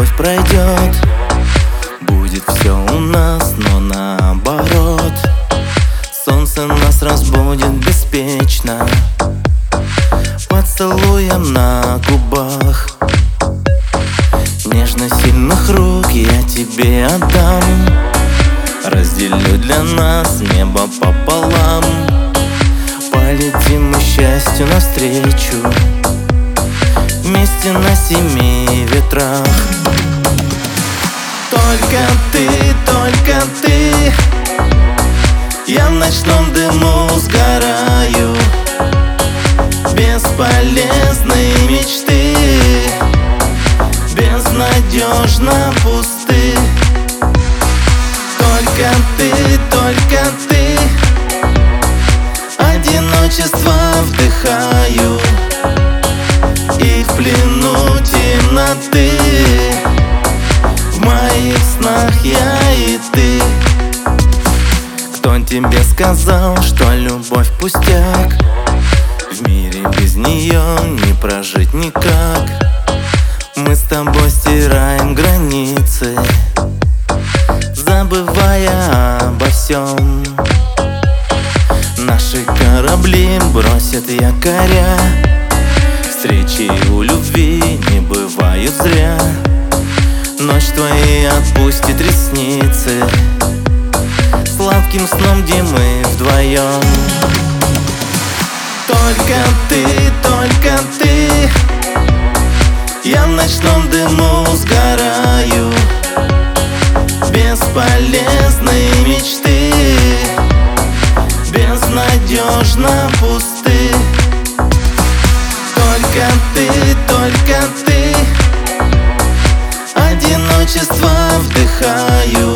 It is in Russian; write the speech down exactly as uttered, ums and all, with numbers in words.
любовь пройдет. Будет все у нас, но наоборот. Солнце нас разбудит беспечно поцелуем на губах. Нежно сильных рук я тебе отдам. Разделю для нас небо пополам. Полетим мы счастью навстречу, вместе на семи ветрах. Только ты, только ты, я в ночном дыму сгораю. Бесполезные мечты безнадежно пусты. Только ты, только ты, одиночество вдыхаю, и в плену темноты в моих снах я и ты. Кто тебе сказал, что любовь пустяк? В мире без нее не прожить никак. Мы с тобой стираем границы, забывая обо всем. Наши корабли бросят якоря, встречи у любви не бывают зря. Ночь твои отпустит ресницы, сладким сном, где мы вдвоем. Только ты, только ты, я в ночном дыму сгораю. Бесполезные мечты безнадежно пусты. Только ты, только ты, одиночество вдыхаю,